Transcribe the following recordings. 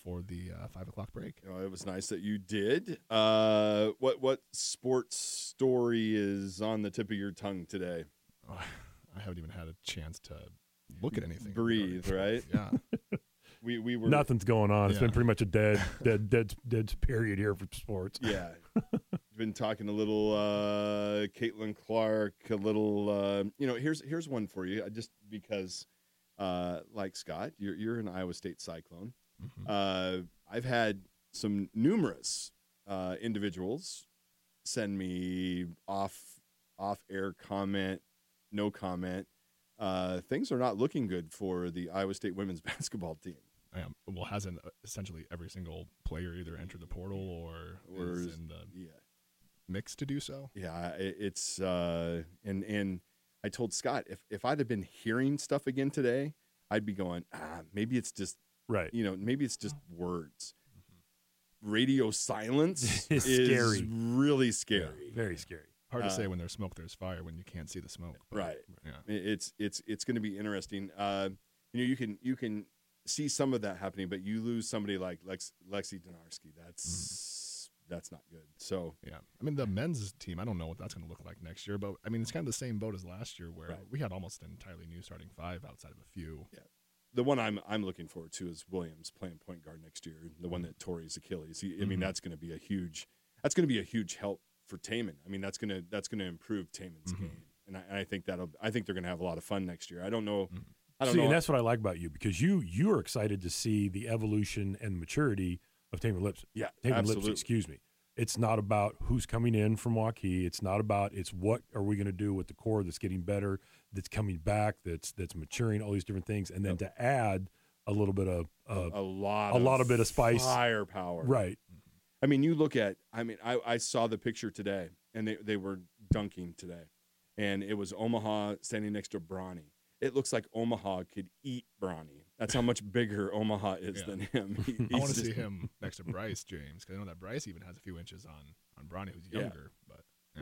before the 5 o'clock break. It was nice that you did. What sports story is on the tip of your tongue today? Oh, I haven't even had a chance to look at anything. Breathe, right? Yeah. We were Nothing's going on. It's Yeah. been pretty much a dead period here for sports. Yeah. Been talking a little Caitlin Clark, a little here's one for you. Just because like Scott, you're an Iowa State Cyclone. Mhm. I've had some numerous individuals send me off air comment, no comment. Things are not looking good for the Iowa State women's basketball team. Well, hasn't essentially every single player either entered the portal or is in the mix to do so? Yeah, it's and I told Scott if I'd have been hearing stuff again today, I'd be going, maybe it's just Right. maybe it's just words. Radio silence It's is scary. really scary. Very scary. Hard to say when there's smoke, there's fire when you can't see the smoke. But, Right. Yeah. It's going to be interesting. You can see some of that happening, but you lose somebody like Lexi Donarski. That's not good. So Yeah. I mean, the men's team, I don't know what that's going to look like next year, but I mean, it's kind of the same boat as last year where Right. we had almost an entirely new starting five outside of a few. Yeah. The one I'm looking forward to is Williams playing point guard next year. The one that tore his Achilles. I mean, that's going to be a huge help for Taman. I mean, that's going to improve Taman's game, and I think they're going to have a lot of fun next year. I don't know. I don't know. And that's what I like about you, because you are excited to see the evolution and maturity of Taman Lipson. Yeah, Taman absolutely. Lipson, excuse me. It's not about who's coming in from Waukee. It's not about it's what are we going to do with the core that's getting better, that's coming back, that's maturing, all these different things, and then to add a little bit of a lot of bit of spice, firepower. right? I mean, you look at. I mean, I saw the picture today, and they were dunking today, and it was Omaha standing next to Bronny. It looks like Omaha could eat Bronny. That's how much bigger Omaha is than him. I want to see him next to Bryce James, because I know that Bryce even has a few inches on Bronny, who's younger. But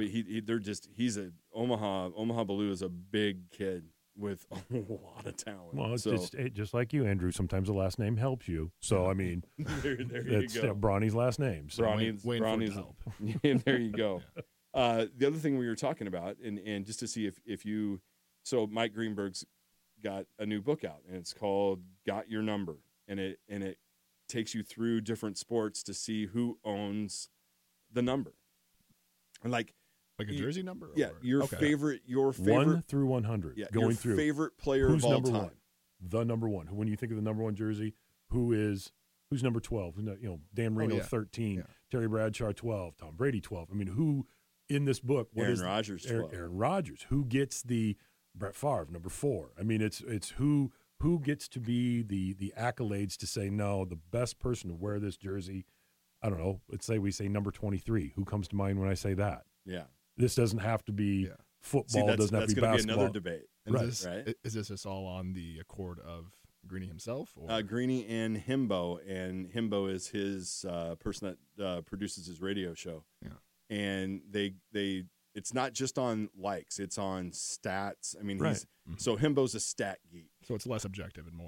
he's a Omaha Baloo is a big kid with a lot of talent. Well, it's just like you, Andrew. Sometimes the last name helps you. So I mean, there you it's go. Bronny's last name. So Waiting for it to help. There you go. The other thing we were talking about, and just to see if you, so Mike Greenberg's got a new book out, and it's called Got Your Number, and it takes you through different sports to see who owns the number, and like a jersey number. Yeah, your favorite 1 through 100. Yeah, going your through favorite player who's of all number time. one, the number one. When you think of the number one jersey, who's number 12? Dan Marino 13, Yeah. Terry Bradshaw 12, Tom Brady 12. I mean, who in this book? Aaron Rodgers 12. Aaron Rodgers. Who gets the Brett Favre number 4? I mean, it's who gets to be the accolades to say no, the best person to wear this jersey. I don't know. Let's say we say number 23. Who comes to mind when I say that? Yeah. This doesn't have to be football. See, It doesn't have to be gonna basketball. Be another debate. And is this just all on the accord of Greeny himself? Or? Greeny and Himbo, and Himbo is his person that produces his radio show. Yeah. And they it's not just on likes, it's on stats. I mean, Right. So Himbo's a stat geek. So it's less objective and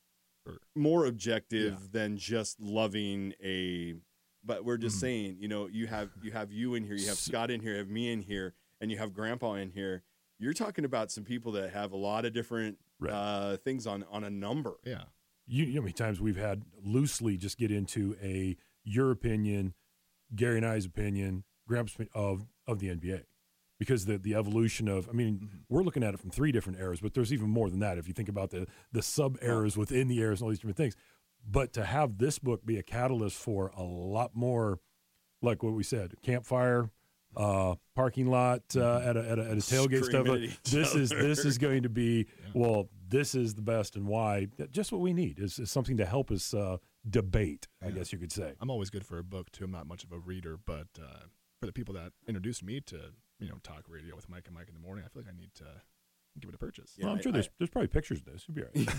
more objective than just loving a. But we're just saying, you have you in here, you have Scott in here, you have me in here, and you have Grandpa in here. You're talking about some people that have a lot of different things on a number. Yeah. You know how many times we've had loosely just get into your opinion, Gary and I's opinion, Gramps' of the NBA. Because the evolution of, I mean, we're looking at it from 3 different eras, but there's even more than that if you think about the sub-eras within the eras and all these different things. But to have this book be a catalyst for a lot more, like what we said, campfire, parking lot at a tailgate stuff. This is going to be this is the best and why. Just what we need is something to help us debate. I guess you could say. I'm always good for a book too. I'm not much of a reader, but for the people that introduced me to talk radio with Mike and Mike in the morning, I feel like I need to give it a purchase. Yeah, well, I'm sure there's probably pictures of this. You'll be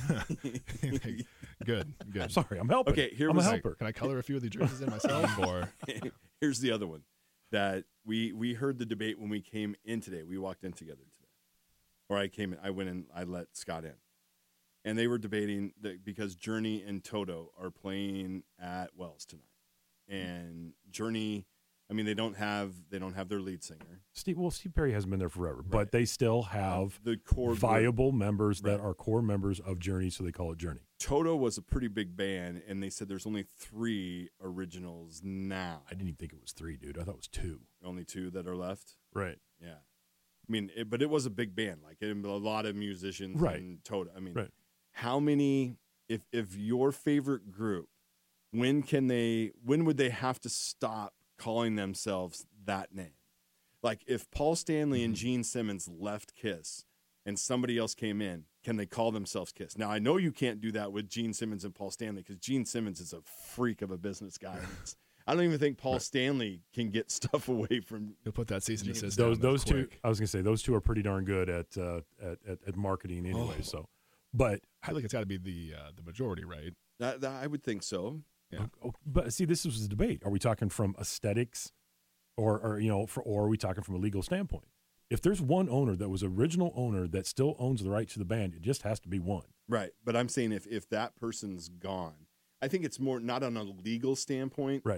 all right. Good. Sorry, I'm helping. Okay, I'm a helper. Can I color a few of the jerseys in myself? Or here's the other one that we heard the debate when we came in today. We walked in together today, or I went in. I let Scott in, and they were debating that because Journey and Toto are playing at themselves tonight. And Journey, I mean, they don't have their lead singer. Steve Perry hasn't been there forever, but they still have the core viable members Right. that are core members of Journey, so they call it Journey. Toto was a pretty big band, and they said there's only 3 originals now. I didn't even think it was 3, dude. I thought it was 2. Only 2 that are left. Right. Yeah, I mean, but it was a big band, like a lot of musicians. Right. And Toto. I mean, Right. how many? If your favorite group, when would they have to stop calling themselves that name? Like if Paul Stanley and Gene Simmons left Kiss and somebody else came in, can they call themselves Kiss? Now, I know you can't do that with Gene Simmons and Paul Stanley because Gene Simmons is a freak of a business guy. I don't even think Paul Stanley can get stuff away from. You'll put that cease and desist. Those two, I was going to say, those two are pretty darn good at marketing anyway. So, but I feel like it's got to be the majority, right? That I would think so. Yeah. But see, this was the debate. Are we talking from aesthetics, or are we talking from a legal standpoint? If there's one owner that was original owner that still owns the right to the band, it just has to be one. Right. But I'm saying if that person's gone, I think it's more not on a legal standpoint. Right.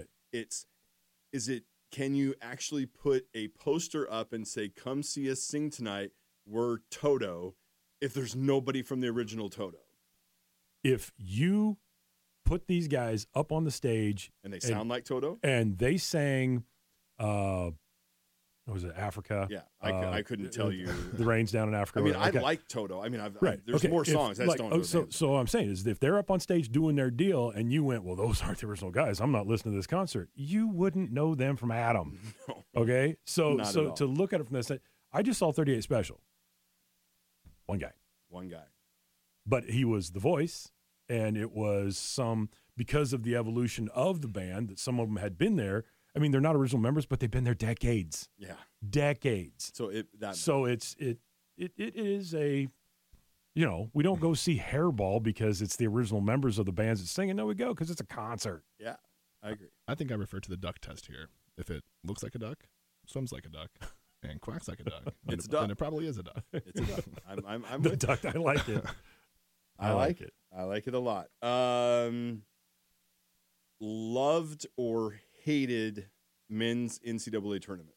Can you actually put a poster up and say, come see us sing tonight, we're Toto, if there's nobody from the original Toto? If you put these guys up on the stage And they sound like Toto? and they sang, what was it, Africa? Yeah, I couldn't tell you. The Rain's Down in Africa. I mean, Okay. I like Toto. I mean, Right. there's Okay. more songs. I just don't know the names. So what I'm saying is if they're up on stage doing their deal and you went, well, those aren't the original guys, I'm not listening to this concert, you wouldn't know them from Adam. No. Okay? So Not at all. to look at it from this side, I just saw 38 Special. One guy. One guy. But he was the voice, and it was because of the evolution of the band that some of them had been there. I mean, they're not original members, but they've been there decades. Yeah. Decades. So it is a, we don't go see Hairball because it's the original members of the bands that sing. No, we go because it's a concert. Yeah, I agree. I think I refer to the duck test here. If it looks like a duck, swims like a duck, and quacks like a duck, It's a duck. then it probably is a duck. It's a duck. I'm The with duck, I like it. I like it. I like it a lot. Loved or hated men's NCAA tournament?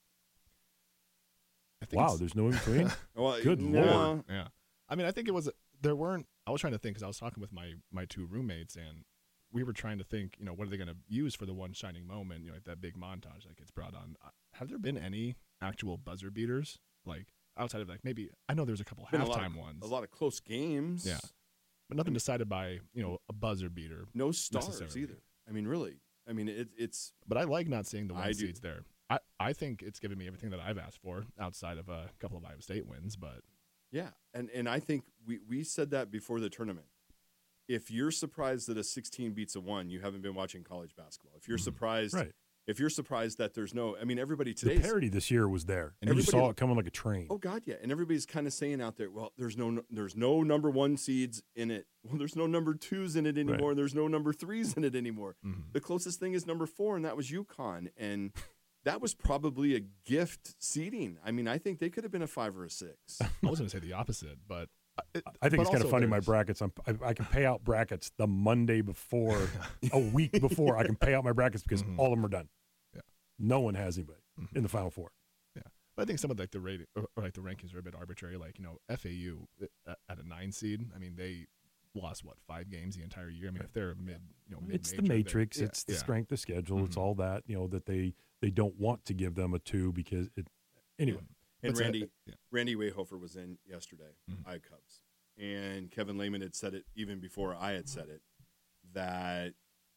I think Wow, it's- there's no in between. Well, Good no. Lord. Yeah. I mean, I think it was, there weren't, I was trying to think because I was talking with my 2 roommates and we were trying to think, what are they going to use for the one shining moment, like that big montage that gets brought on. Have there been any actual buzzer beaters? Like outside of maybe, I know there's a couple Been halftime ones. A lot of close games. Yeah. But nothing decided by, a buzzer beater. No stars necessarily. either. I mean, really. I mean, it's But I like not seeing the I one do. seeds there. I think it's given me everything that I've asked for outside of a couple of Iowa State wins, but yeah. And I think we said that before the tournament. If you're surprised that a 16 beats a 1, you haven't been watching college basketball. If you're surprised, Right. If you're surprised that there's no, I mean, everybody The today. parody this year was there. And you Everybody- saw it coming like a train. Oh God, yeah, and everybody's kind of saying out there, well, there's no number 1 seeds in it. Well, there's no number 2s in it anymore. Right. There's no number 3s in it anymore. Mhm. The closest thing is number 4, and that was UConn, and that was probably a gift seeding. I mean, I think they could have been a 5 or a 6. I was going to say the opposite, but I think but it's kind of also funny. My there's- brackets, I can pay out brackets the Monday before, a week before. I can pay out my brackets because Mhm. all of them are done. Yeah. No one has anybody Mhm. in the Final Four. Yeah, but I think some of the rating or the rankings are a bit arbitrary. Like FAU at a 9 seed. I mean, they lost 5 games the entire year. I mean, if they're mid, It's the mid-major, matrix. they're- It's the yeah. strength of schedule. It's Mhm. all that that they don't want to give them a 2 because it. Anyway, And But Randy Wayhofer was in yesterday, Mhm. iCubs, and Kevin Lehman had said it even before I had said it, that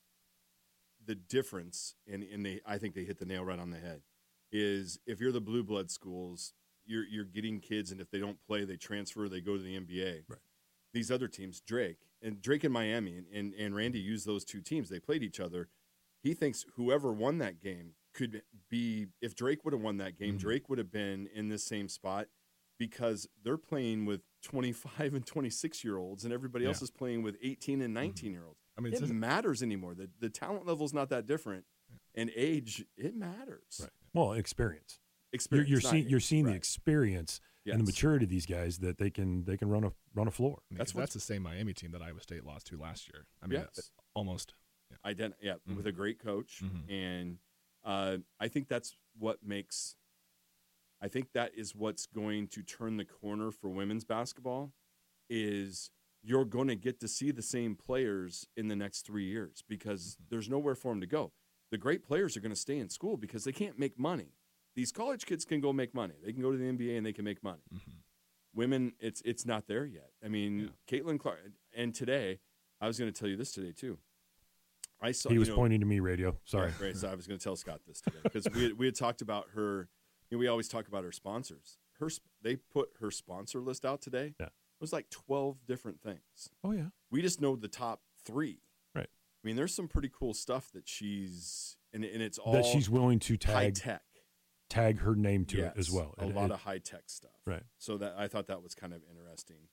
the difference, and I think they hit the nail right on the head, is if you're the blue blood schools, you're getting kids, and if they don't play, they transfer, they go to the NBA. Right. These other teams, Drake in Miami, and Randy used those 2 teams. They played each other. He thinks whoever won that game could be, if Drake would have won that game, Mhm. Drake would have been in this same spot because they're playing with 25 and 26-year-olds, and everybody else Yeah. is playing with 18 and 19-year-olds. I mean, It doesn't matters anymore. The talent level's not that different, and age, it matters. Right. well, experience. Experience. You're not seeing age. you're seeing the Right. experience and the Yes. maturity of these guys that they can run a floor. I mean, That's 'cause that's the same Miami team that Iowa State lost to last year. I mean, Yes. almost. with a great coach, and I think that's what makes. I think that is what's going to turn the corner for women's basketball. Is you're going to get to see the same players in the next 3 years because there's nowhere for them to go. The great players are going to stay in school because they can't make money. These college kids can go make money. They can go to the NBA and they can make money. Women, it's not there yet. I mean, Caitlin Clark, and today, I was going to tell you this today too. I saw he was pointing to me, radio. Sorry. Right, so I was going to tell Scott this today because we had talked about her. We always talk about her sponsors. They put her sponsor list out today. Yeah. It was like 12 different things. Oh yeah. We just know the top 3. Right. I mean, there's some pretty cool stuff that she's and it's all that she's willing to high tech. Tag her name to it as well. A lot of high tech stuff. Right. So that I thought that was kind of interesting.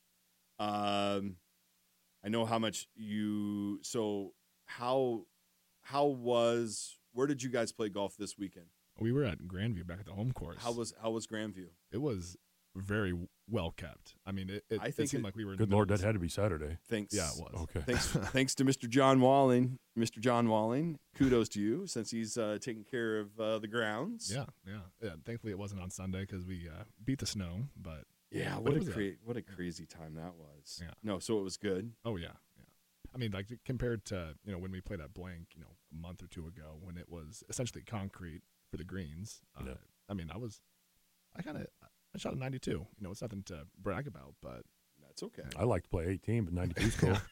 I know how much you. So where did you guys play golf this weekend? We were at Grandview back at the home course. How was Grandview? It was very well kept. I mean, it seemed like we were. Good Lord, that had to be Saturday. Thanks. Yeah, it was. Okay. Thanks to Mr. John Walling. Mr. John Walling, kudos to you since he's taking care of the grounds. Yeah. Thankfully, it wasn't on Sunday because we beat the snow. But yeah, what a crazy time that was. Yeah. No, so it was good. Oh yeah. I mean, like compared to when we played at Blank, a month or two ago when it was essentially concrete for the greens. I mean, I shot a 92. It's nothing to brag about, but that's okay. I like to play 18, but 92 is cool.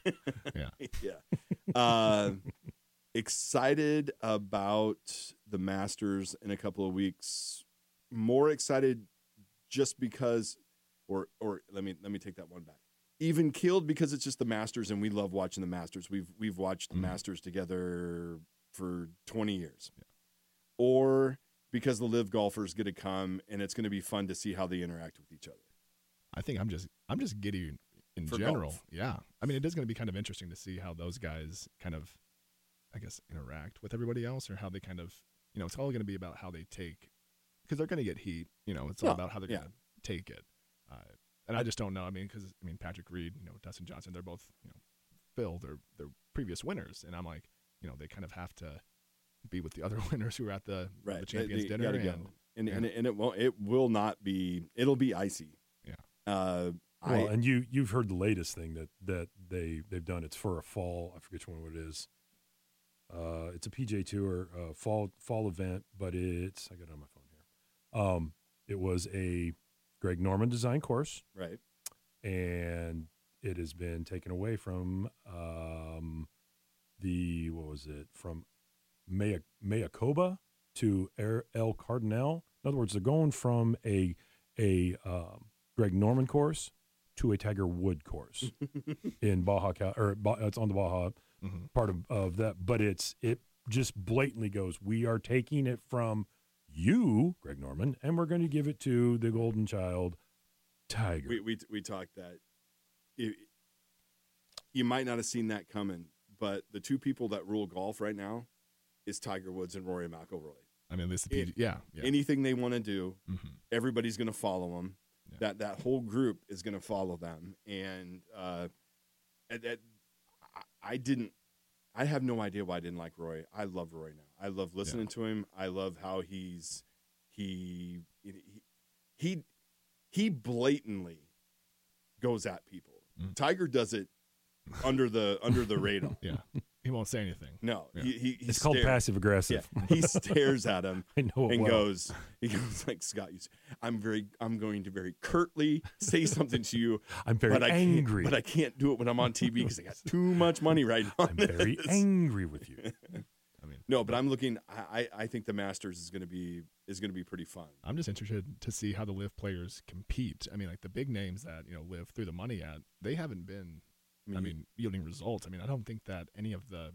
Yeah. Excited about the Masters in a couple of weeks. More excited just because, or let me take that one back. Even keeled because it's just the Masters and we love watching the Masters. We've watched the Masters together for 20 years. Yeah. Or because the live golfers get to come and it's going to be fun to see how they interact with each other. I think I'm just giddy in For general. golf. Yeah. I mean, it is going to be kind of interesting to see how those guys kind of, I guess, interact with everybody else or how they kind of, it's all going to be about how they take, because they're going to get heat. It's all about how they're going to take it. And I just don't know. I mean, because Patrick Reed, Dustin Johnson, they're both, Phil, they're previous winners, and I'm like, they kind of have to be with the other winners who are at the champions dinner. And it will not be. It'll be icy. Yeah. And you've heard the latest thing that they've done. It's for a fall. I forget which one it is. It's a PGA Tour fall event, but I got it on my phone here. It was a Greg Norman design course, right? And it has been taken away from from Mayakoba to El Cardinal. In other words, they're going from a Greg Norman course to a Tiger Wood course in Baja, it's on the Baja part of that. But it just blatantly goes, we are taking it from you, Greg Norman, and we're going to give it to the golden child, Tiger. We talked that you might not have seen that coming, but the two people that rule golf right now is Tiger Woods and Rory McIlroy. I mean, anything they want to do, everybody's going to follow them. Yeah. That whole group is going to follow them, and I have no idea why I didn't like Roy. I love Roy now. I love listening to him. I love how he blatantly goes at people. Tiger does it under the radar. Yeah, he won't say anything. No, he it's called passive aggressive. Yeah. He stares at him I know and well. goes like, Scott, I'm going to very curtly say something to you. I'm very angry, but I can't do it when I'm on TV because I got too much money right now. I'm very angry with you. I mean, no, but I'm looking. I think the Masters is going to be pretty fun. I'm just interested to see how the LIV players compete. I mean, like the big names that LIV threw the money at, they haven't been. I mean, yielding results. I mean, I don't think that any of the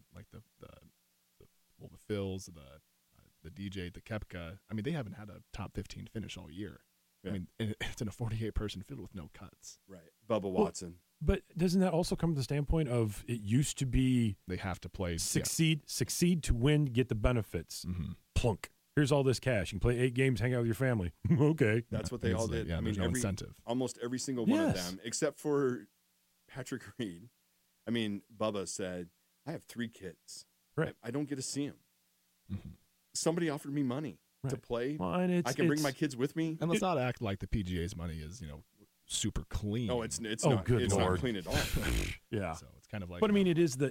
Phils, the DJ, the Koepka. I mean, they haven't had a top 15 finish all year. Yeah. I mean, it's in a 48-person field with no cuts. Right, Bubba Watson. But doesn't that also come to the standpoint of it used to be they have to play succeed to win, get the benefits. Plunk. Here's all this cash. You can play 8 games, hang out with your family. Okay, that's what they all did. Yeah, I mean, no incentive. Almost every single one of them, except for Patrick Reed. I mean, Bubba said, I have 3 kids. Right. I don't get to see them. Mm-hmm. Somebody offered me money to play. Well, and I can bring my kids with me. And let's not act like the PGA's money is, super clean. No, it's Oh, not. good It's Lord. not clean at all. Yeah. So it's kind of like. But I mean,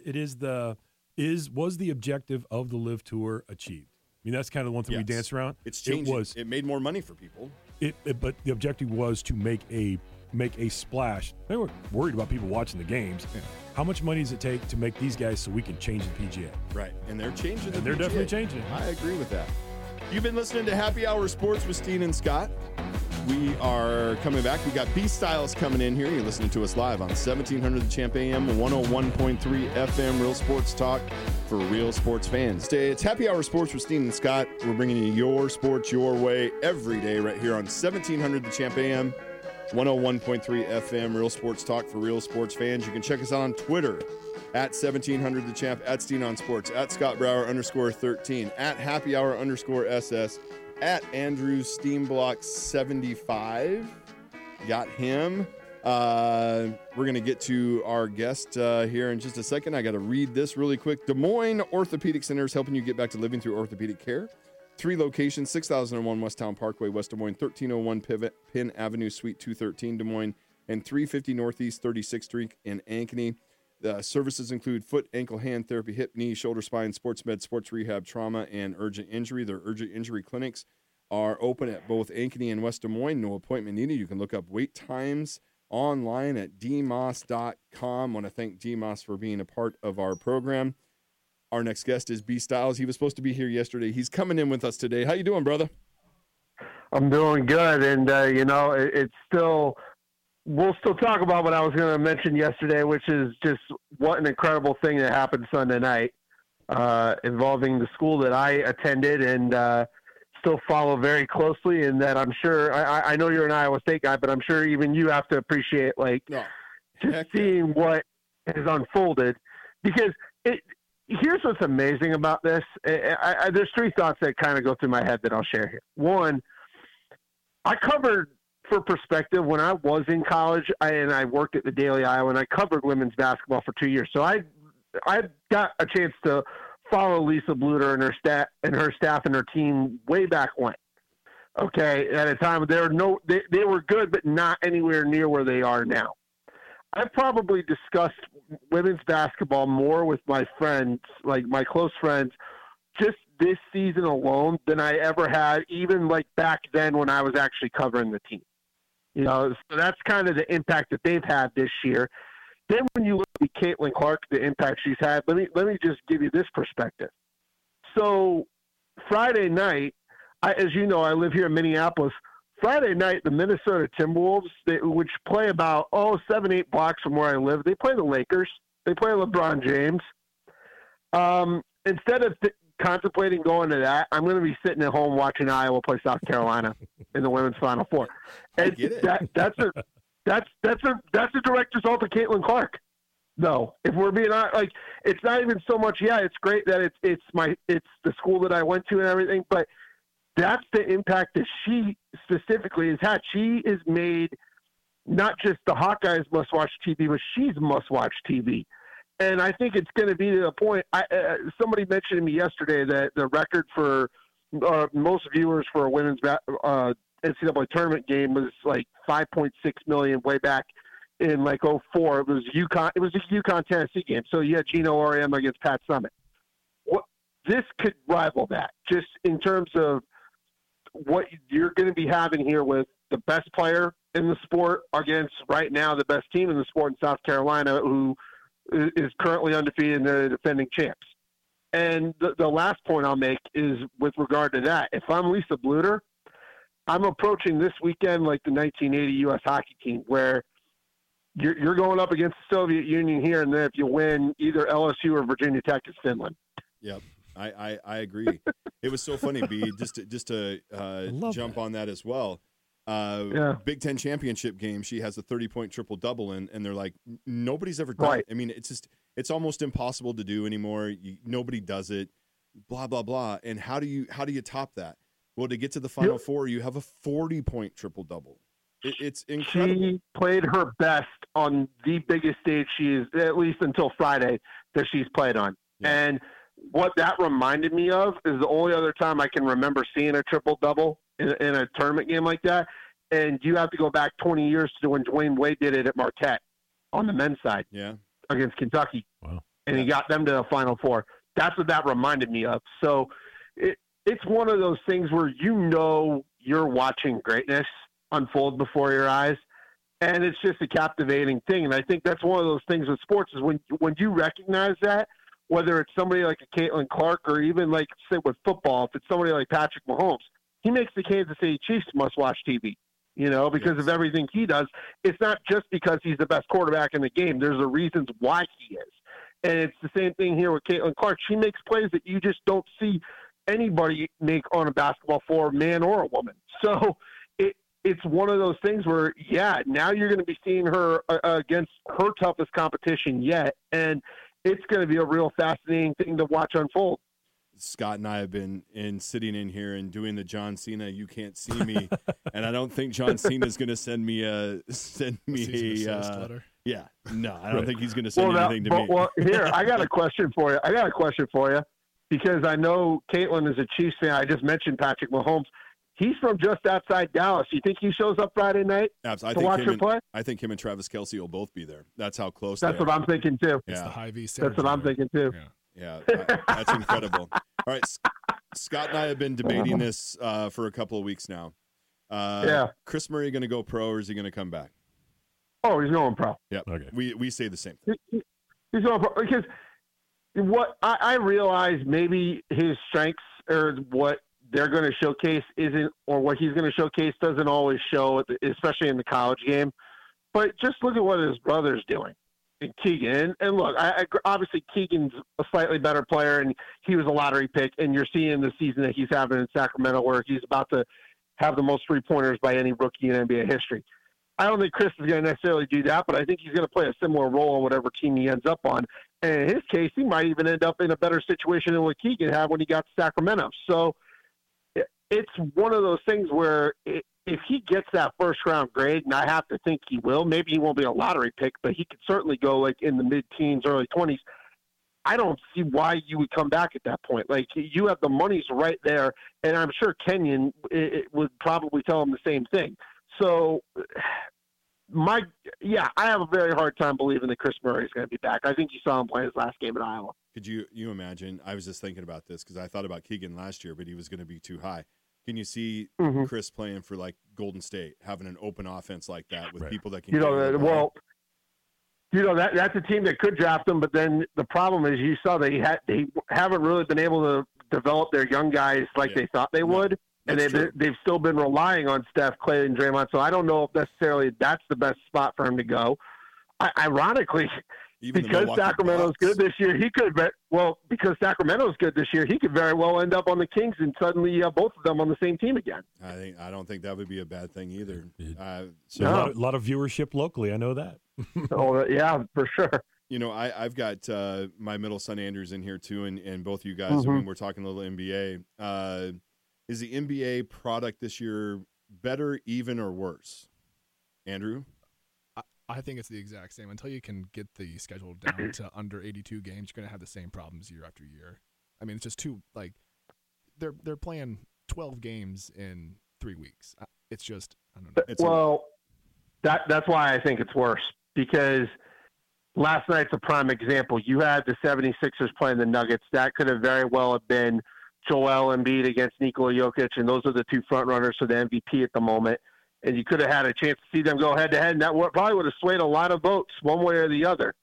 was the objective of the Live Tour achieved? I mean, that's kind of the one thing we Yes. dance around. It's changing. It was. It made more money for people. But the objective was to make a splash. They were worried about people watching the games. Yeah. How much money does it take to make these guys so we can change the PGA? Right. And they're changing. And they're PGA. definitely changing it. I agree with that. You've been listening to Happy Hour Sports with Steen and Scott. We are coming back. We got B Styles coming in here. You're listening to us live on 1700 The Champ AM, 101.3 FM, Real Sports Talk for real sports fans. Today, it's Happy Hour Sports with Steen and Scott. We're bringing you your sports your way every day right here on 1700 The Champ AM, 101.3 FM, Real Sports Talk for real sports fans. You can check us out on Twitter at 1700 The Champ, at Steen on Sports, at Scott Brower _13, at Happy Hour _SS, at Andrew Steamblock 75. Got him. We're going to get to our guest here in just a second. I got to read this really quick. Des Moines Orthopedic Center is helping you get back to living through orthopedic care. 3 locations, 6001 Westtown Parkway, West Des Moines, 1301 Penn Avenue, Suite 213, Des Moines, and 350 Northeast 36th Street in Ankeny. The services include foot, ankle, hand therapy, hip, knee, shoulder, spine, sports med, sports rehab, trauma, and urgent injury. Their urgent injury clinics are open at both Ankeny and West Des Moines. No appointment needed. You can look up wait times online at dmos.com. I want to thank DMOS for being a part of our program. Our next guest is B Styles. He was supposed to be here yesterday. He's coming in with us today. How you doing, brother? I'm doing good, and it's still. We'll still talk about what I was going to mention yesterday, which is just what an incredible thing that happened Sunday night involving the school that I attended and still follow very closely. And that I'm sure, I know you're an Iowa State guy, but I'm sure even you have to appreciate just seeing what has unfolded. Because here's what's amazing about this. There's 3 thoughts that kind of go through my head that I'll share here. One, I covered, for perspective, when I was in college, I worked at the Daily Iowa, and I covered women's basketball for 2 years. So I got a chance to follow Lisa Bluter and her staff and her team way back when. Okay, at a time they were good, but not anywhere near where they are now. I've probably discussed women's basketball more with my friends, like my close friends, just this season alone than I ever had, even like back then when I was actually covering the team. So that's kind of the impact that they've had this year. Then when you look at Caitlin Clark, the impact she's had, let me just give you this perspective. So Friday night, as you know, I live here in Minneapolis. Friday night, the Minnesota Timberwolves, which play about 7-8 blocks from where I live, they play the Lakers. They play LeBron James. Instead of contemplating going to that, I'm going to be sitting at home watching Iowa play South Carolina in the women's Final Four. And I get it. That's a direct result of Caitlin Clark. No, if we're being honest, it's not even so much. Yeah, it's great that it's the school that I went to and everything, but that's the impact that she specifically has had. She has made not just the Hawkeyes must-watch TV, but she's must-watch TV. And I think it's going to be to the point. Somebody mentioned to me yesterday that the record for most viewers for a women's NCAA tournament game was like 5.6 million way back in like 2004. It was UConn. It was a UConn Tennessee game. So you had Gino Auriemma against Pat Summitt. This could rival that, just in terms of what you're going to be having here with the best player in the sport against right now the best team in the sport in South Carolina, who is currently undefeated and they're the defending champs. And the last point I'll make is with regard to that. If I'm Lisa Bluter, I'm approaching this weekend like the 1980 U.S. hockey team, where you're going up against the Soviet Union here, and then if you win, either LSU or Virginia Tech is Finland. Yep. I agree. It was so funny, B, just to jump on that as well. Big Ten championship game, she has a 30-point triple-double, and they're like, nobody's ever done it. I mean, it's almost impossible to do anymore. Nobody does it, blah, blah, blah. And how do you top that? Well, to get to the Final Four, you have a 40-point triple-double. It's incredible. She played her best on the biggest stage she is, at least until Friday, that she's played on. Yeah. And what that reminded me of is the only other time I can remember seeing a triple-double in a tournament game like that. And you have to go back 20 years to when Dwayne Wade did it at Marquette on the men's side against Kentucky. Wow. And he got them to the Final Four. That's what that reminded me of. So it's one of those things where you're watching greatness unfold before your eyes, and it's just a captivating thing. And I think that's one of those things with sports is when you recognize that, whether it's somebody like a Caitlin Clark or even like, say, with football, if it's somebody like Patrick Mahomes, he makes the Kansas City Chiefs must-watch TV, because of everything he does. It's not just because he's the best quarterback in the game. There's a reasons why he is. And it's the same thing here with Caitlin Clark. She makes plays that you just don't see anybody make on a basketball floor, man or a woman. So it's one of those things where, now you're going to be seeing her against her toughest competition yet, and it's going to be a real fascinating thing to watch unfold. Scott and I have been sitting in here and doing the John Cena "you can't see me," and I don't think John Cena is going to send me a letter. Yeah, no, I don't think he's going to send anything to me. Well, here I got a question for you. Because I know Caitlin is a Chiefs fan. I just mentioned Patrick Mahomes. He's from just outside Dallas. You think he shows up Friday night to watch her play? I think him and Travis Kelce will both be there. That's how close That's what I'm thinking, too. It's the Hy-Vee synergy. That's what I'm thinking, too. Yeah, that's incredible. All right, Scott and I have been debating this for a couple of weeks now. Chris Murray going to go pro, or is he going to come back? Oh, he's going pro. Yeah, okay. We say the same thing. He's going pro because what I realize maybe his strengths or what they're going to showcase isn't, or what he's going to showcase doesn't always show, especially in the college game. But just look at what his brother's doing, and Keegan. And look, obviously Keegan's a slightly better player, and he was a lottery pick. And you're seeing the season that he's having in Sacramento, where he's about to have the most 3-pointers by any rookie in NBA history. I don't think Chris is going to necessarily do that, but I think he's going to play a similar role on whatever team he ends up on. And in his case, he might even end up in a better situation than what Keegan had when he got to Sacramento. So it's one of those things where if he gets that first-round grade, and I have to think he will, maybe he won't be a lottery pick, but he could certainly go like in the mid-teens, early 20s. I don't see why you would come back at that point. Like, you have the monies right there, and I'm sure Kenyon would probably tell him the same thing. So, I have a very hard time believing that Chris Murray is going to be back. I think you saw him play his last game at Iowa. Could you imagine? I was just thinking about this because I thought about Keegan last year, but he was going to be too high. Can you see Chris playing for like Golden State, having an open offense like that with people that can? That's a team that could draft him, but then the problem is you saw they haven't really been able to develop their young guys like they thought they would. And they've still been relying on Steph, Clay, and Draymond. So I don't know if necessarily that's the best spot for him to go. Ironically, because Sacramento's good this year, he could. Because Sacramento's good this year, he could very well end up on the Kings, and suddenly you have both of them on the same team again. I don't think that would be a bad thing either. A lot of viewership locally. I know that. Oh yeah, for sure. I've got my middle son Andrew's in here too, and both of you guys. I mean, we're talking a little NBA. Is the NBA product this year better, even, or worse? Andrew? I think it's the exact same. Until you can get the schedule down to under 82 games, you're going to have the same problems year after year. I mean, it's just they're playing 12 games in 3 weeks. It's just, I don't know. That's why I think it's worse, because last night's a prime example. You had the 76ers playing the Nuggets. That could have very well have been Joel Embiid against Nikola Jokic, and those are the two front runners for the MVP at the moment. And you could have had a chance to see them go head to head, and that probably would have swayed a lot of votes one way or the other,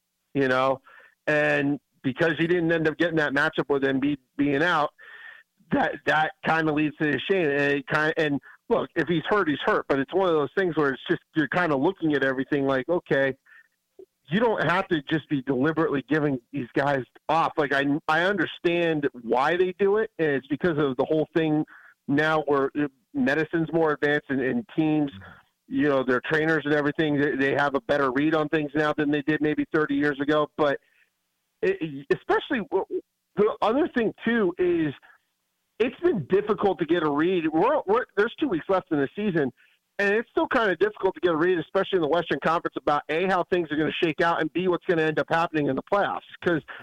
And because you didn't end up getting that matchup with Embiid being out, that kind of leads to a shame. And look, if he's hurt, he's hurt. But it's one of those things where it's just you're kind of looking at everything like, okay, you don't have to just be deliberately giving these guys off. Like, I understand why they do it, and it's because of the whole thing now where medicine's more advanced and teams, their trainers and everything, they have a better read on things now than they did maybe 30 years ago. But especially the other thing, too, is it's been difficult to get a read. There's 2 weeks left in the season, and it's still kind of difficult to get a read, especially in the Western Conference, about A, how things are going to shake out, and B, what's going to end up happening in the playoffs. Because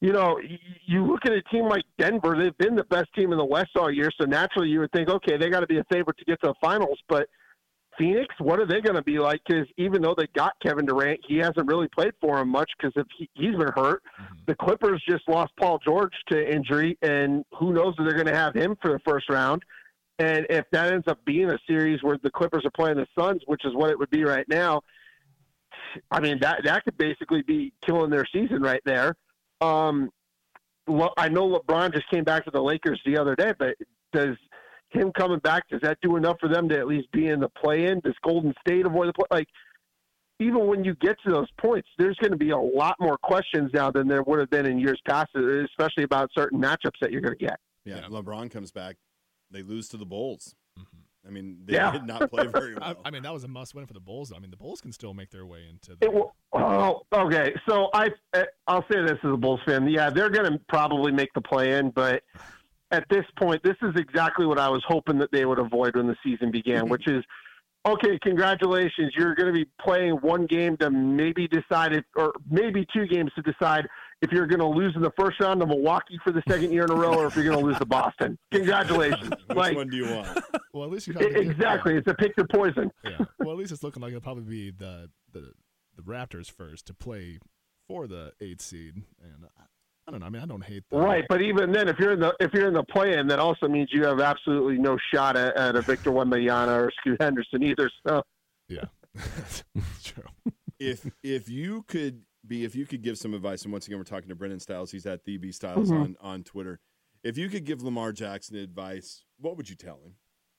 you know, you look at a team like Denver, they've been the best team in the West all year, so naturally you would think, okay, they got to be a favorite to get to the finals. But Phoenix, what are they going to be like? Because even though they got Kevin Durant, he hasn't really played for them much because he's been hurt. Mm-hmm. The Clippers just lost Paul George to injury, and who knows if they're going to have him for the first round. And if that ends up being a series where the Clippers are playing the Suns, which is what it would be right now, I mean, that could basically be killing their season right there. I know LeBron just came back to the Lakers the other day, but does him coming back, does that do enough for them to at least be in the play-in? Does Golden State avoid the play? Like, even when you get to those points, there's going to be a lot more questions now than there would have been in years past, especially about certain matchups that you're going to get. Yeah, LeBron comes back, they lose to the Bulls. Mm-hmm. I mean, they did not play very well. I mean, that was a must-win for the Bulls. I mean, the Bulls can still make their way into the. Okay. So I'll say this as a Bulls fan. Yeah, they're going to probably make the play-in, but at this point, this is exactly what I was hoping that they would avoid when the season began, which is, okay, congratulations. You're going to be playing one game to maybe decide or maybe two games to decide if you're going to lose in the first round to Milwaukee for the second year in a row or if you're going to lose to Boston. Congratulations. Which one do you want? Well, at least you exactly. It's a pick your poison. Yeah. Well, at least it's looking like it'll probably be the Raptors first to play for the 8th seed, and I don't know. I mean, I don't hate that. Right, but even then, if you're in the play-in, that also means you have absolutely no shot at a Victor Wembanyama or Scoot Henderson either. So yeah, that's true. If you could give some advice, and once again, we're talking to Brendan Stiles. He's at the B Stiles on Twitter. If you could give Lamar Jackson advice, what would you tell him?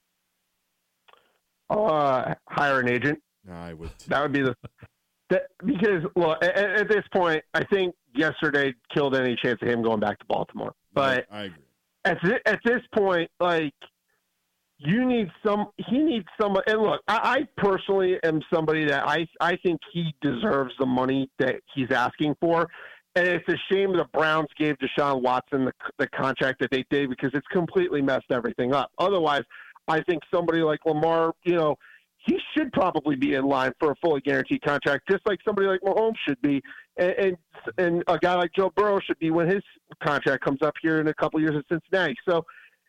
Hire an agent. I would. That would be because, well, at this point, I think yesterday killed any chance of him going back to Baltimore. But I agree. At this point, like, he needs somebody. And look, I personally am somebody that I think he deserves the money that he's asking for. And it's a shame the Browns gave Deshaun Watson the contract that they did because it's completely messed everything up. Otherwise, I think somebody like Lamar, you know, he should probably be in line for a fully guaranteed contract, just like somebody like Mahomes should be. And a guy like Joe Burrow should be when his contract comes up here in a couple years at Cincinnati. So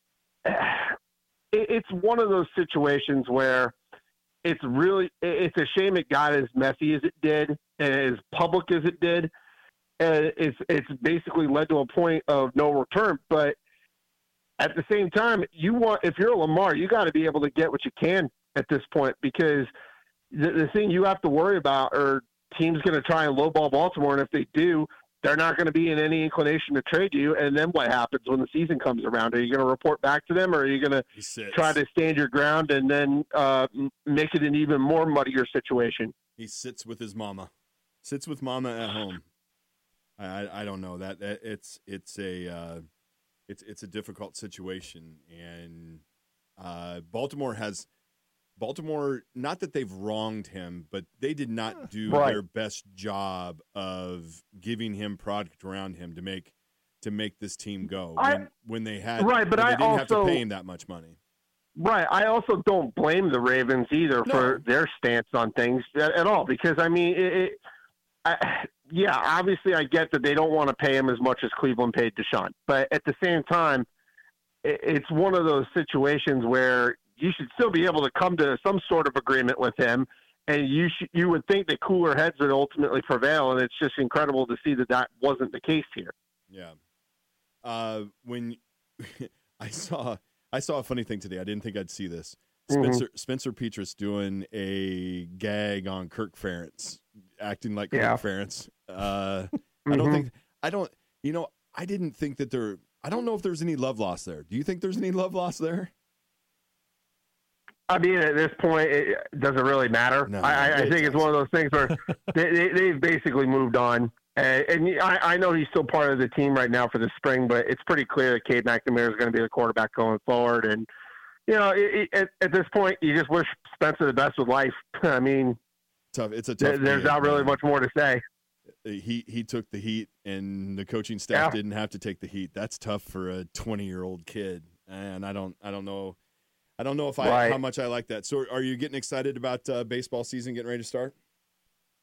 it's one of those situations where it's a shame it got as messy as it did and as public as it did. And it's basically led to a point of no return. But at the same time, if you're a Lamar, you got to be able to get what you can at this point, because the thing you have to worry about are teams going to try and lowball Baltimore, and if they do, they're not going to be in any inclination to trade you. And then what happens when the season comes around? Are you going to report back to them, or are you going to try to stand your ground and then make it an even more muddier situation? He sits with his mama, at home. I don't know that it's a difficult situation, and Baltimore, not that they've wronged him, but they did not do their best job of giving him product around him to make this team go when they had but they didn't have to also pay him that much money. Right. I also don't blame the Ravens either for their stance on things at all, because I mean, obviously I get that they don't want to pay him as much as Cleveland paid Deshaun, but at the same time, it's one of those situations where you should still be able to come to some sort of agreement with him, and you would think that cooler heads would ultimately prevail, and it's just incredible to see that wasn't the case here. Yeah. When I saw a funny thing today, I didn't think I'd see this. Spencer Petras doing a gag on Kirk Ferentz, acting like Kirk Ferentz. I didn't think that I don't know if there's any love lost there. Do you think there's any love lost there? I mean, at this point, it doesn't really matter. No, I think it's one of those things where they've basically moved on. And I know he's still part of the team right now for the spring, but it's pretty clear that Cade McNamara is going to be the quarterback going forward. And, you know, at this point, you just wish Spencer the best with life. I mean, it's a tough there's not really much more to say. He took the heat, and the coaching staff didn't have to take the heat. That's tough for a 20-year-old kid, and I don't know if how much I like that. So, are you getting excited about baseball season getting ready to start?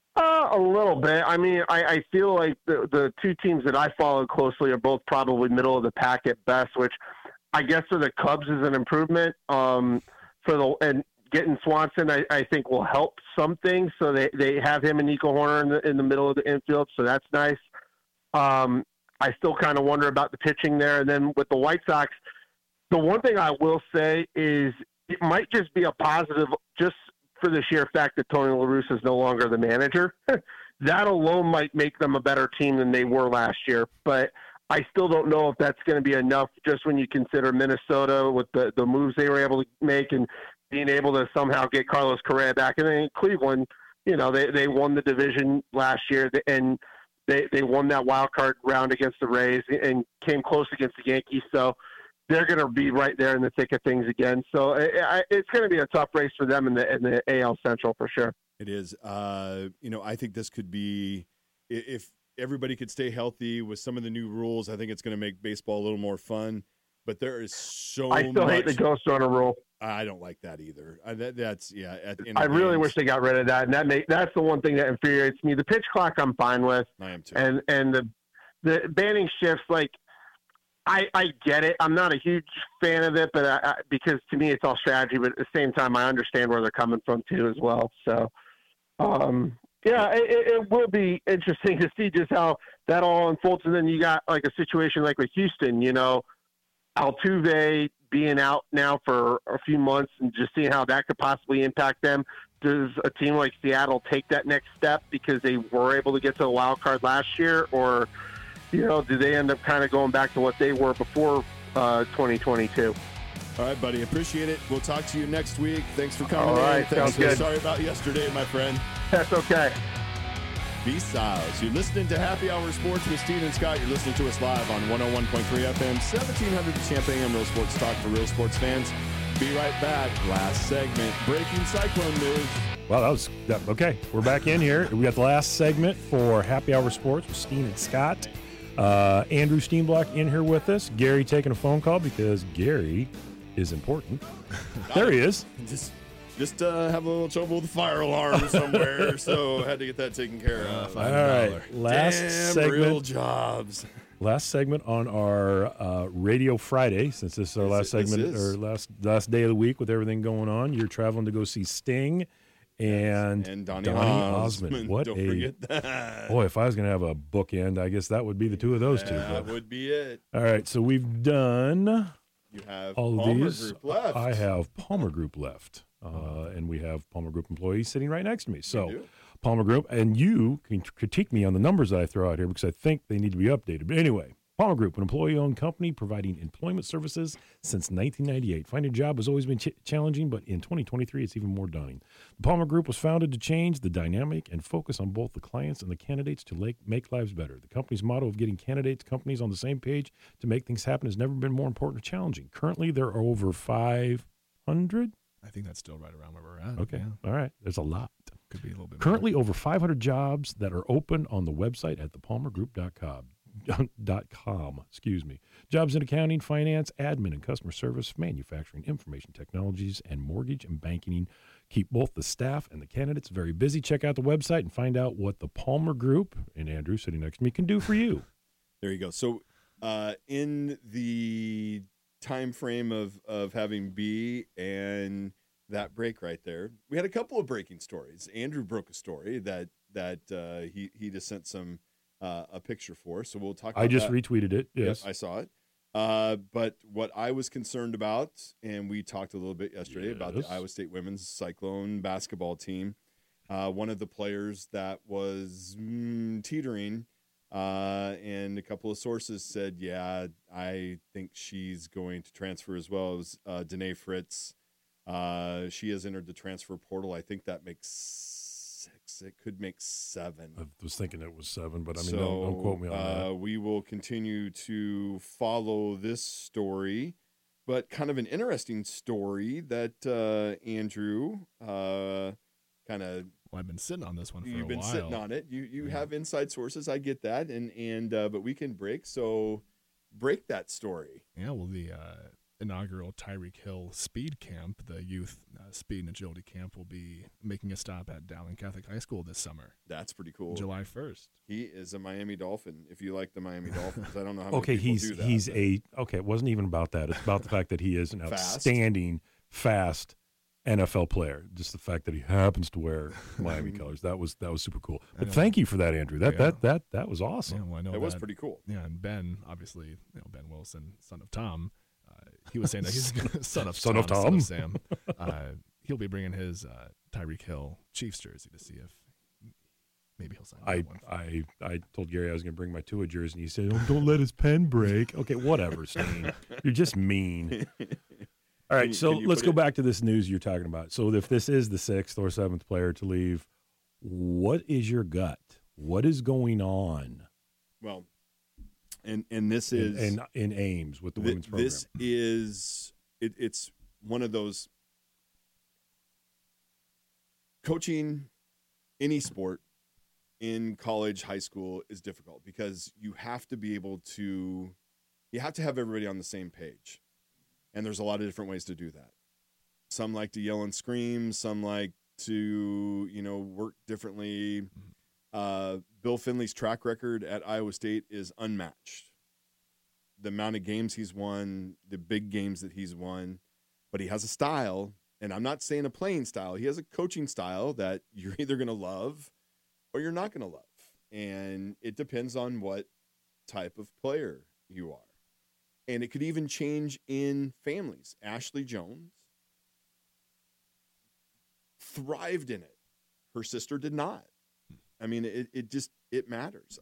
A little bit. I mean, I feel like the two teams that I follow closely are both probably middle of the pack at best, which I guess for the Cubs is an improvement. And getting Swanson, I think will help some things. So they have him and Nico Horner in the middle of the infield, so that's nice. I still kind of wonder about the pitching there. And then with the White Sox, the one thing I will say is it might just be a positive just for the sheer fact that Tony La Russa is no longer the manager. That alone might make them a better team than they were last year. But I still don't know if that's going to be enough just when you consider Minnesota with the moves they were able to make and being able to somehow get Carlos Correa back. And then Cleveland, they won the division last year, and they won that wild card round against the Rays and came close against the Yankees. So they're going to be right there in the thick of things again. So it's going to be a tough race for them in the AL Central for sure. It is. I think this could be, if everybody could stay healthy with some of the new rules, I think it's going to make baseball a little more fun. But there is so much. I still hate the ghost runner rule. I don't like that either. That's at the end I of really games. wish they got rid of that, and that's the one thing that infuriates me. The pitch clock I'm fine with. I am too. And the banning shifts, like I get it. I'm not a huge fan of it, but because to me it's all strategy. But at the same time, I understand where they're coming from too as well. So, it will be interesting to see just how that all unfolds. And then you got like a situation like with Houston, Altuve being out now for a few months and just seeing how that could possibly impact them. Does a team like Seattle take that next step because they were able to get to the wild card last year, or do they end up kind of going back to what they were before 2022? All right, buddy. Appreciate it. We'll talk to you next week. Thanks for coming All right, in. sounds good. Sorry about yesterday, my friend. That's okay. B-Sides. You're listening to Happy Hour Sports with Steve and Scott. You're listening to us live on 101.3 FM, 1700 Champaign, Real Sports Talk for real sports fans. Be right back. Last segment, breaking Cyclone news. Well, okay. We're back in here. We got the last segment for Happy Hour Sports with Steve and Scott. Andrew Steenblock in here with us. Gary taking a phone call because Gary is important. There he is. Just have a little trouble with the fire alarm somewhere, so had to get that taken care of. All right, last segment. Real jobs. Last segment on our Radio Friday, since this is our last segment or last day of the week with everything going on. You're traveling to go see Sting and Donny Osmond. Don't forget that. Boy, if I was going to have a bookend, I guess that would be the two of those two. That would be it. All right, so we've done You have all Palmer of these. Group left. I have Palmer Group left. And we have Palmer Group employees sitting right next to me. So, Palmer Group, and you can critique me on the numbers that I throw out here because I think they need to be updated. But anyway, Palmer Group, an employee-owned company providing employment services since 1998. Finding a job has always been challenging, but in 2023, it's even more daunting. The Palmer Group was founded to change the dynamic and focus on both the clients and the candidates to make lives better. The company's motto of getting candidates, companies on the same page to make things happen has never been more important or challenging. Currently, there are over 500. I think that's still right around where we're at. Okay. Yeah. All right. There's a lot. Could be a little bit Currently, over 500 jobs that are open on the website at thepalmergroup.com. Jobs in accounting, finance, admin, and customer service, manufacturing, information technologies, and mortgage and banking keep both the staff and the candidates very busy. Check out the website and find out what the Palmer Group, and Andrew sitting next to me, can do for you. There you go. So in the time frame of having B and that break right there, we had a couple of breaking stories. Andrew broke a story that he just sent a picture for, so we'll talk about I just that. retweeted it. Yes. Yep, I saw it. But what I was concerned about, and we talked a little bit yesterday about the Iowa State women's Cyclone basketball team, one of the players that was teetering, and a couple of sources said, yeah, I think she's going to transfer as well. It was Danae Fritz. She has entered the transfer portal. I think that makes 6. It could make 7. I was thinking it was 7, but I mean, don't quote me on that. We will continue to follow this story, but kind of an interesting story that Andrew kind of. Well, I've been sitting on this one for a while. You've been sitting on it. You have inside sources. I get that, and but we can break. So break that story. Yeah. Well, inaugural Tyreek Hill Speed Camp, the youth speed and agility camp, will be making a stop at Dowling Catholic High School this summer, That's pretty cool. July 1st. He is a Miami Dolphin. If you like the Miami Dolphins, I don't know how many Okay, people do that. okay. It wasn't even about that. It's about the fact that he is an Fast. outstanding, fast NFL player. Just the fact that he happens to wear Miami colors. That was super cool. I But know. thank you for that, Andrew. That was Yeah, awesome. well, I know It was that- pretty cool. Yeah, and Ben, obviously, Ben Wilson, son of Tom, he was saying that he's son of Son Tom, of Tom. son of Sam. He'll be bringing his Tyreek Hill Chiefs jersey to see if maybe he'll sign one. I told Gary I was going to bring my Tua jersey, and he said, "Oh, don't let his pen break." Okay, whatever, Steen. You're just mean. All right, so can you let's put go it- back to this news you're talking about. So if this is the 6th or 7th player to leave, what is your gut? What is going on Well, and this is in Ames with the women's program? This is it's one of those coaching any sport in college, high school is difficult because you have to be able to have everybody on the same page. And there's a lot of different ways to do that. Some like to yell and scream, some like to, work differently. Bill Finley's track record at Iowa State is unmatched. The amount of games he's won, the big games that he's won, but he has a style, and I'm not saying a playing style. He has a coaching style that you're either going to love or you're not going to love. And it depends on what type of player you are. And it could even change in families. Ashley Jones thrived in it. Her sister did not. I mean, it matters.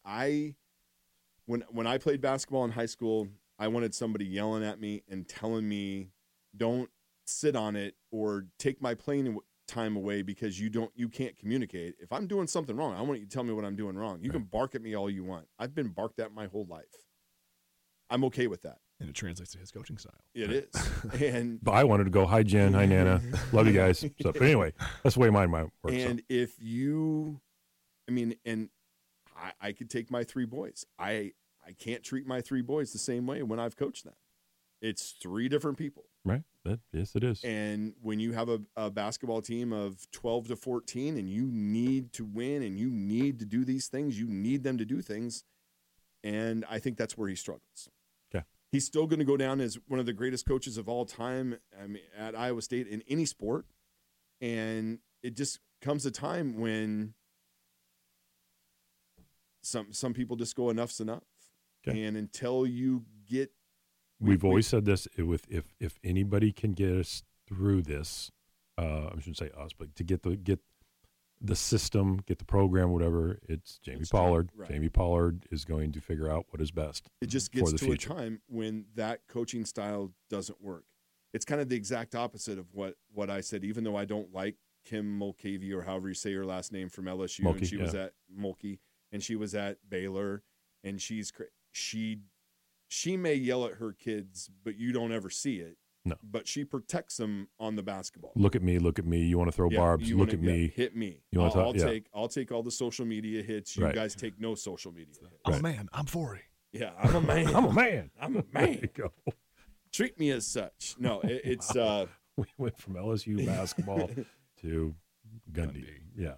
When I played basketball in high school, I wanted somebody yelling at me and telling me, "Don't sit on it or take my playing time away because you can't communicate. If I'm doing something wrong, I want you to tell me what I'm doing wrong. You can bark at me all you want. I've been barked at my whole life. I'm okay with that." And it translates to his coaching style. It is. And But I wanted to go, "Hi, Jen. Hi, Nana. Love you guys." So, but anyway, that's the way mine works. And if you, and I could take my 3 boys. I can't treat my 3 boys the same way when I've coached them. It's 3 different people. Right? Yes, it is. And when you have a basketball team of 12 to 14 and you need to win and you need to do these things, you need them to do things. And I think that's where he struggles. Okay. He's still going to go down as one of the greatest coaches of all time at Iowa State in any sport. And it just comes a time when some people just go, enough's enough. Okay. And until you get We've always said this: if anybody can get us through this, I shouldn't say us, but to get the system, get the program, whatever, it's Jamie It's Pollard. right. Jamie Pollard is going to figure out what is best. It just for gets the to future. a time when that coaching style doesn't work. It's kind of the exact opposite of what I said. Even though I don't like Kim Mulcahy, or however you say her last name, from LSU, Mulkey, and she was yeah. at Mulkey, and she was at Baylor, and she may yell at her kids, but you don't ever see it. No. But she protects them on the basketball. Look at me. You want to throw Yeah, barbs? you Look wanna- at me. hit me. You wanna I'll talk- yeah. I'll take all the social media hits. You Right. guys take no social media hits. I'm Right. a man. I'm 40. Yeah, I'm a man. I'm a man. I'm a There you man. go. Treat me as such. No, it's We went from LSU basketball to Gundy. Yeah,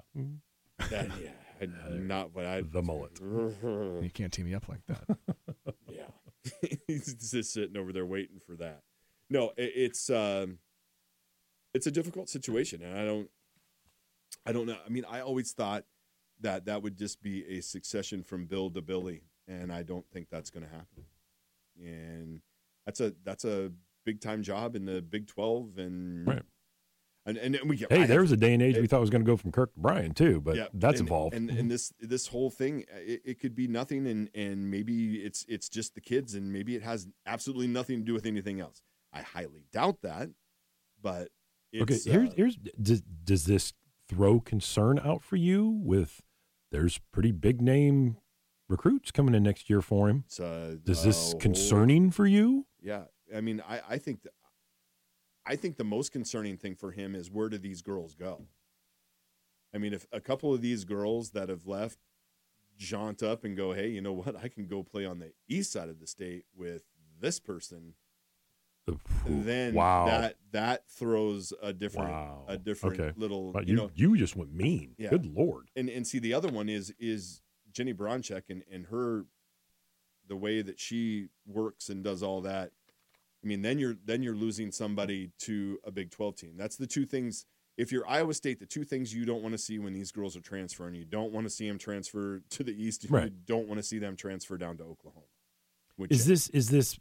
not what I. the mullet. You can't team me up like that. Yeah, he's just sitting over there waiting for that. No, it's a difficult situation, and I don't know. I mean, I always thought that would just be a succession from Bill to Billy, and I don't think that's going to happen. And that's a big time job in the Big 12, and Right. and we get. Hey, there was a day and age we thought was going to go from Kirk to Brian too, but Yeah, that's and, evolved. And this whole thing, it could be nothing, and maybe it's just the kids, and maybe it has absolutely nothing to do with anything else. I highly doubt that, but it's, okay, here's does this throw concern out for you? With there's pretty big name recruits coming in next year for him. it's, Is this whole- concerning for you? Yeah, I mean, I think the most concerning thing for him is, where do these girls go? I mean, if a couple of these girls that have left jaunt up and go, hey, you know what? I can go play on the east side of the state with this person. then wow. that throws a different Okay. little But you know. you just went mean. Yeah. Good Lord. And see, the other one is Jenny Bronchek and her, the way that she works and does all that. I mean, then you're losing somebody to a Big 12 team. That's the two things. If you're Iowa State, the two things you don't want to see when these girls are transferring, you don't want to see them transfer to the East. And Right. You don't want to see them transfer down to Oklahoma. Is this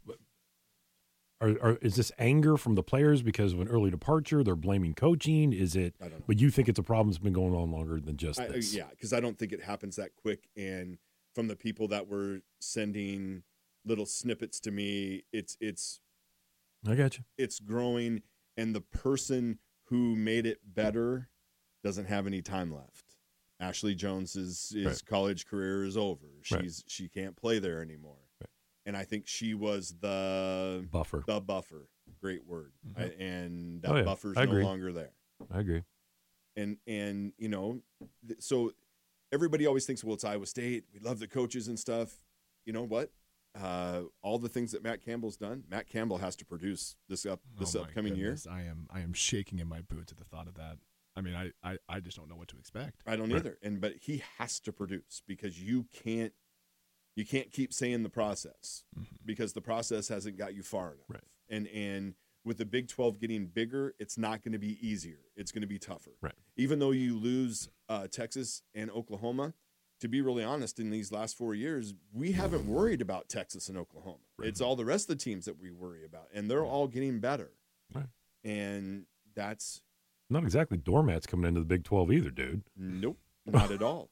anger from the players because of an early departure? They're blaming coaching. Is it? I don't know. But you think it's a problem that's been going on longer than just I, this? yeah, because I don't think it happens that quick. And from the people that were sending little snippets to me, it's I got you. it's growing, and the person who made it better doesn't have any time left. Ashley Jones's Right. college career is over. Right. She can't play there anymore. Right. And I think she was the Buffer. buffer. Great word. Mhm. And that Oh, yeah. buffer's I no agree. longer there. I agree. And you know, so everybody always thinks, well, it's Iowa State. We love the coaches and stuff. You know what? All the things that Matt Campbell's done, Matt Campbell has to produce this Oh my upcoming year. goodness, I am shaking in my boots at the thought of that. I mean, I just don't know what to expect. I don't Right. either. But he has to produce, because you can't keep saying the process, because the process hasn't got you far enough. Right. And with the Big 12 getting bigger, it's not going to be easier. It's going to be tougher. Right. Even though you lose Texas and Oklahoma, to be really honest, in these last 4 years, we haven't worried about Texas and Oklahoma. Right. It's all the rest of the teams that we worry about, and they're all getting better. Right. And that's Not exactly doormats coming into the Big 12 either, dude. nope, not at all.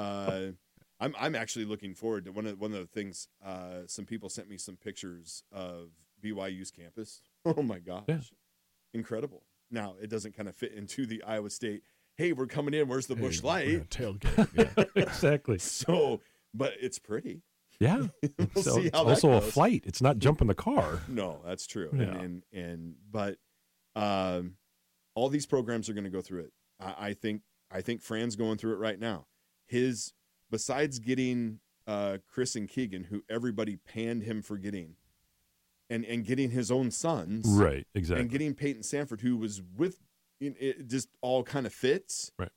I'm actually looking forward to one of the things. Some people sent me some pictures of BYU's campus. Oh my gosh, Yeah. Incredible! Now it doesn't kind of fit into the Iowa State. Hey, we're coming in. Where's the Busch Hey, we're Light? gonna tailgate. Yeah. Exactly. So, but it's pretty. Yeah. We'll So see it's how that also a goes. flight. It's not jumping the car. No, that's true. Yeah. But all these programs are going to go through it. I think Fran's going through it right now. Besides getting Chris and Keegan, who everybody panned him for getting, and getting his own sons, Right. Exactly. and getting Peyton Sanford, who was with, it just all kind of fits. Right.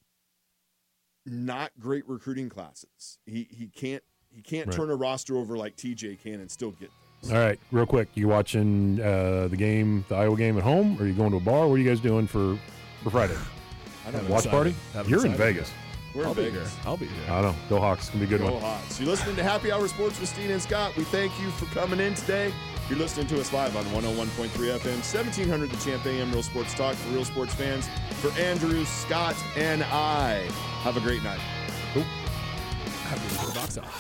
Not great recruiting classes. He can't Right. turn a roster over like TJ can and still get things. All right, real quick. You watching the Iowa game at home, or are you going to a bar? What are you guys doing for Friday? I don't know. Watch party? Haven't You're in decided Vegas. We're in I'll be Vegas. here. I'll be here. I don't know. Go Hawks. It's going to be a good Go one. Hawks. You're listening to Happy Hour Sports with Steen and Scott. We thank you for coming in today. You're listening to us live on 101.3 FM, 1700 The Champ AM, Real Sports Talk for real sports fans. For Andrew, Scott, and I, have a great night. Happy to go box out.